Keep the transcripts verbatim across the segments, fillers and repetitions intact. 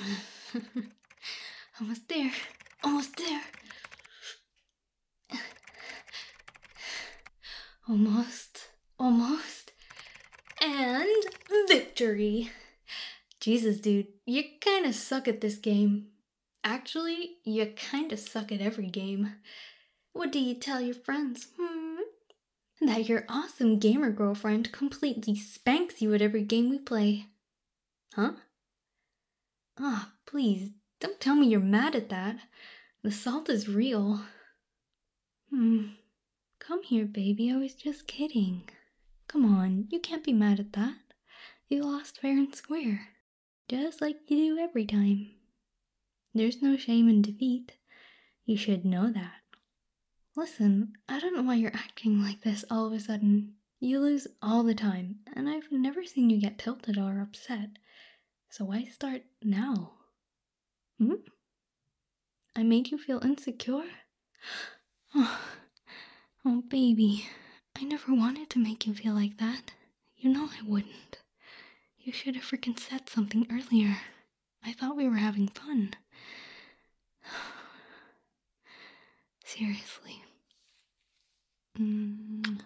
Almost there. Almost there. Almost. Almost. And victory. Jesus, dude, you kinda suck at this game. Actually, you kinda suck at every game. What do you tell your friends, hmm? That your awesome gamer girlfriend completely spanks you at every game we play. Huh? Ah, oh, please, don't tell me you're mad at that. The salt is real. Hmm. Come here, baby, I was just kidding. Come on, you can't be mad at that. You lost fair and square. Just like you do every time. There's no shame in defeat. You should know that. Listen, I don't know why you're acting like this all of a sudden. You lose all the time, and I've never seen you get tilted or upset. So why start now? Hmm? I made you feel insecure? Oh, oh, baby. I never wanted to make you feel like that. You know I wouldn't. You should have freaking said something earlier. I thought we were having fun. Seriously. Mm.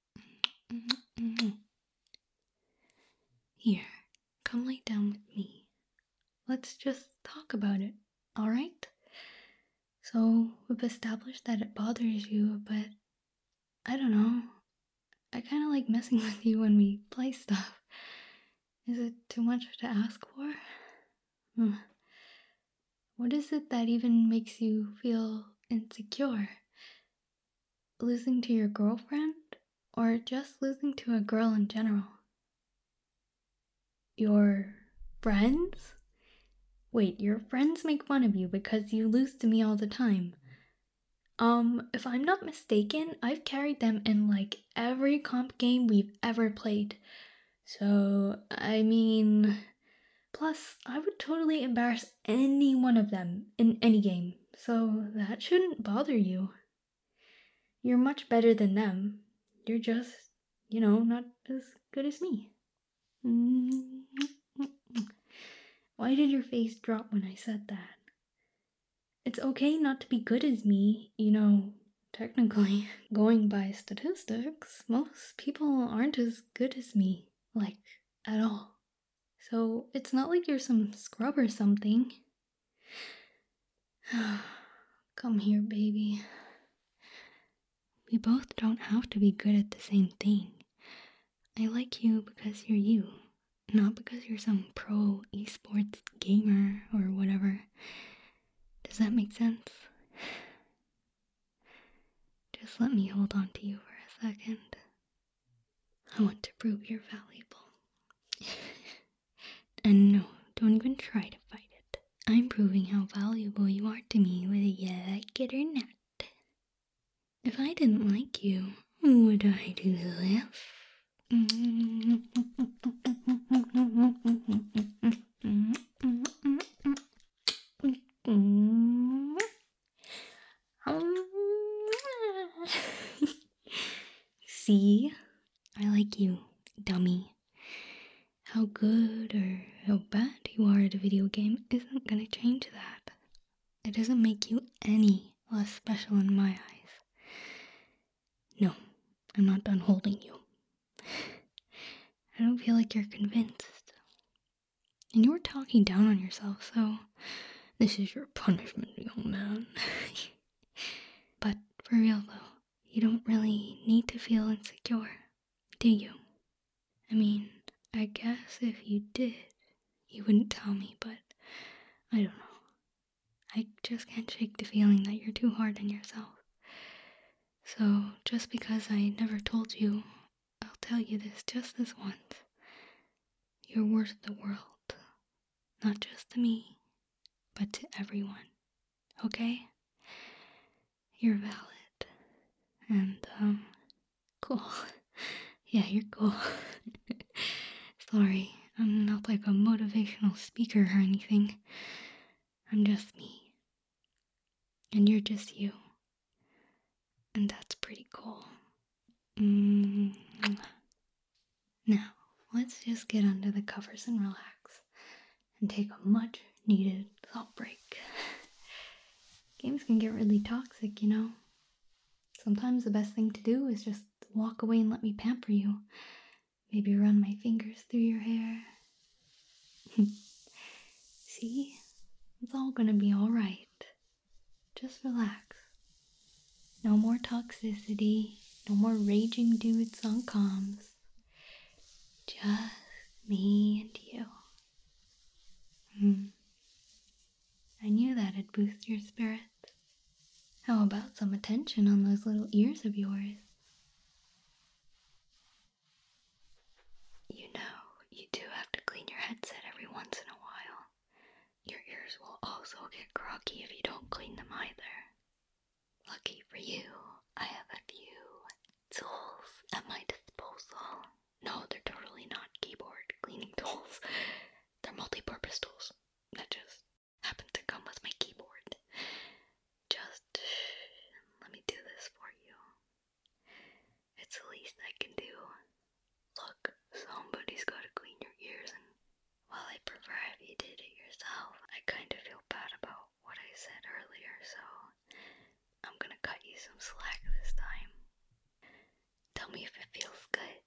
Here, come lay down with me. Let's just talk about it, alright? So, we've established that it bothers you, but I don't know. I kinda like messing with you when we play stuff. Is it too much to ask for? Hmm. What is it that even makes you feel insecure? Losing to your girlfriend? Or just losing to a girl in general? Your friends? Wait, your friends make fun of you because you lose to me all the time. Um, if I'm not mistaken, I've carried them in like every comp game we've ever played. So, I mean... Plus, I would totally embarrass any one of them in any game, so that shouldn't bother you. You're much better than them. You're just, you know, not as good as me. Why did your face drop when I said that? It's okay not to be good as me, you know, technically. Going by statistics, most people aren't as good as me, like, at all. So it's not like you're some scrub or something. Come here, baby. We both don't have to be good at the same thing. I like you because you're you, not because you're some pro esports gamer or whatever. Does that make sense? Just let me hold on to you for a second. I want to prove you're valuable. And no, don't even try to fight it. I'm proving how valuable you are to me whether you like it or not. If I didn't like you, would I do this? See? I like you, dummy. How good or how bad you are at a video game isn't gonna change that. It doesn't make you any less special in my eyes. No, I'm not done holding you. I don't feel like you're convinced. And you were talking down on yourself, so this is your punishment, young man. But for real though, you don't really need to feel insecure, do you? I mean, I guess if you did, you wouldn't tell me, but I don't know. I just can't shake the feeling that you're too hard on yourself. So, just because I never told you, I'll tell you this just this once. You're worth the world. Not just to me, but to everyone. Okay? You're valid. And, um, cool. Yeah, you're cool. Sorry, I'm not like a motivational speaker or anything. I'm just me. And you're just you. And that's pretty cool. Mm. Now, let's just get under the covers and relax. And take a much needed thought break. Games can get really toxic, you know? Sometimes the best thing to do is just walk away and let me pamper you. Maybe run my fingers through your hair. See? It's all gonna be alright. Just relax. No more toxicity. No more raging dudes on comms. Just me and you. Hmm. I knew that'd boost your spirits. How about some attention on those little ears of yours? You know, you do have to clean your headset every once in a while. Your ears will also get groggy if you don't clean them either. Lucky for you, I have a few tools at my disposal. No, they're totally not keyboard cleaning tools. They're multi-purpose tools that just happen to come with my keyboard. Just let me do this for you. It's the least I can do. Look, somebody's gotta clean your ears, and while I prefer if you did it yourself, I kind of feel bad about what I said earlier, so I'm gonna cut you some slack this time. Tell me if it feels good.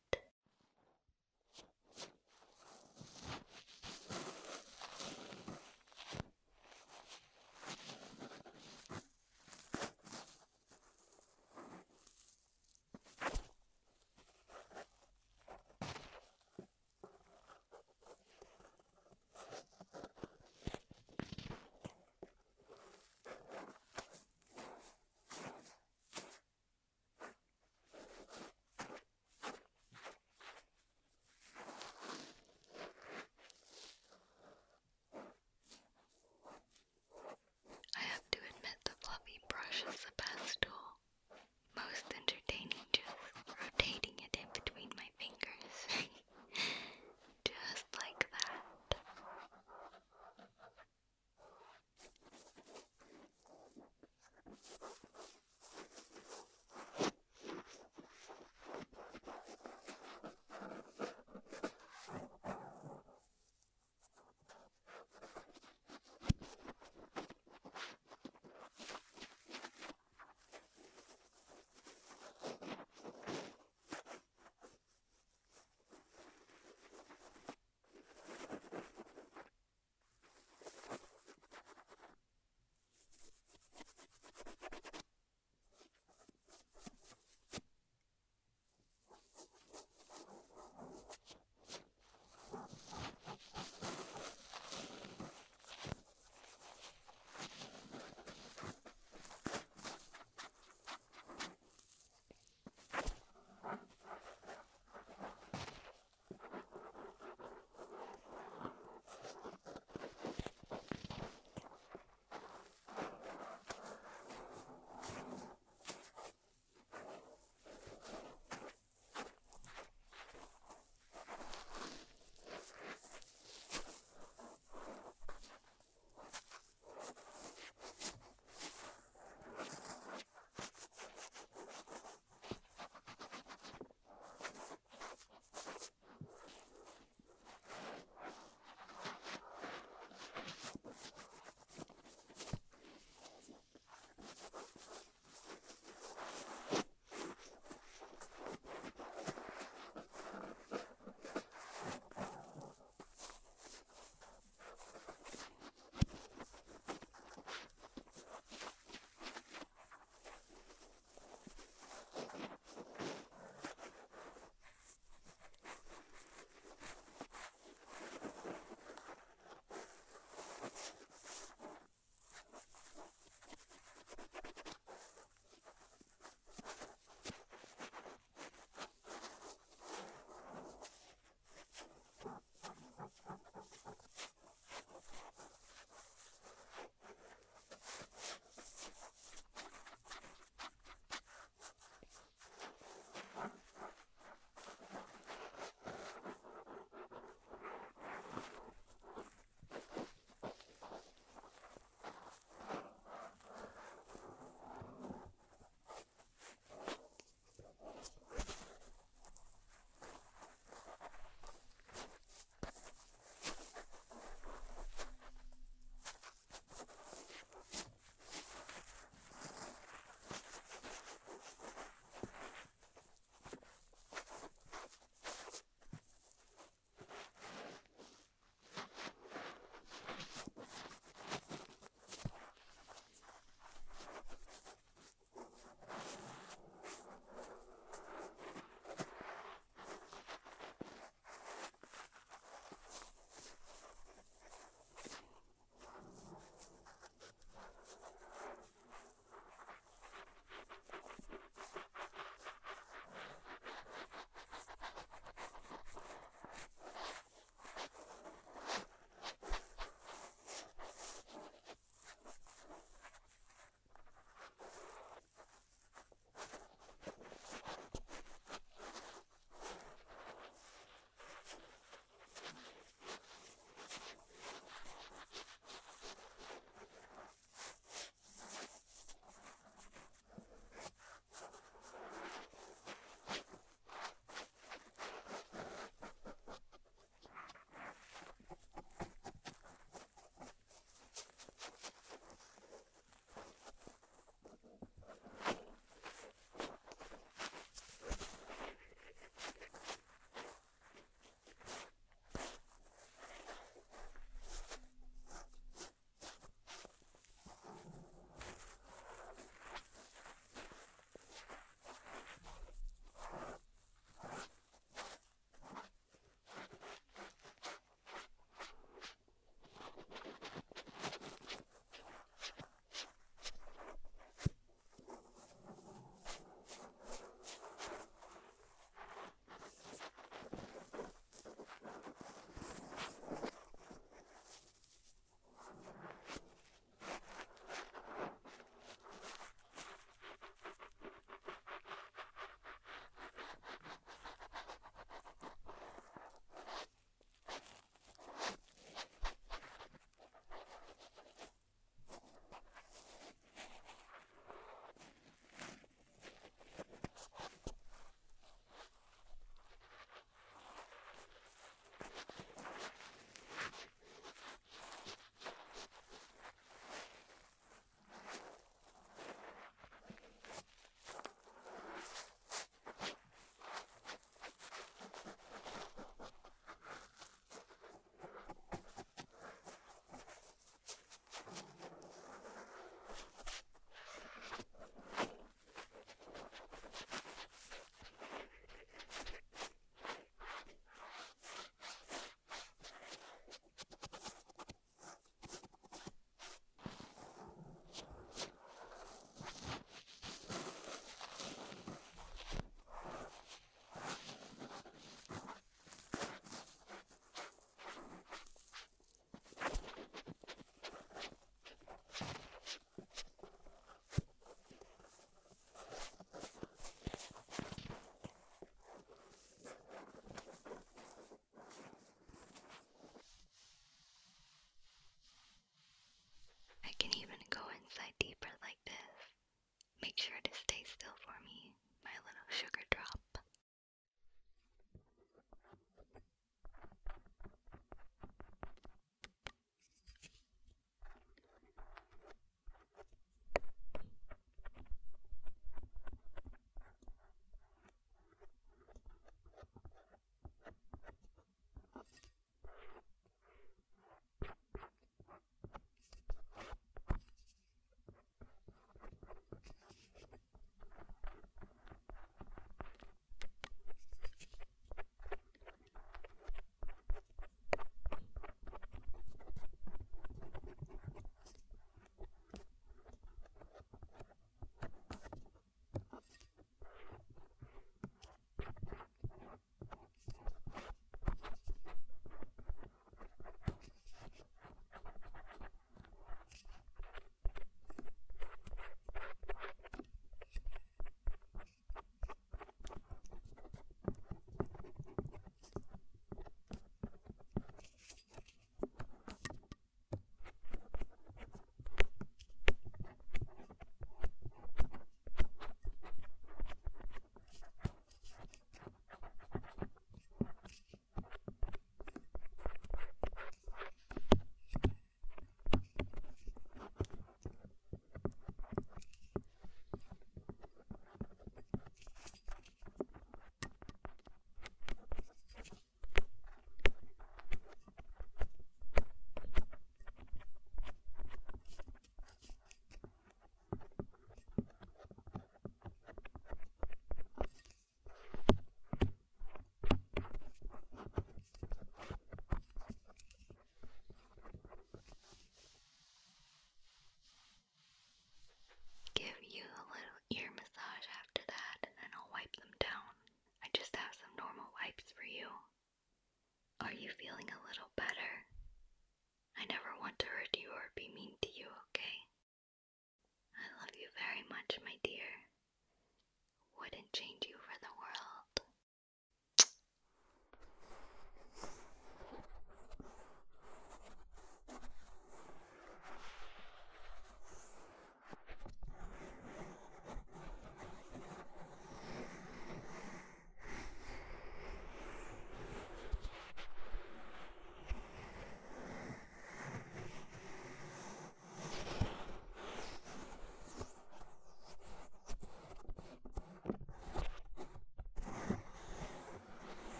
I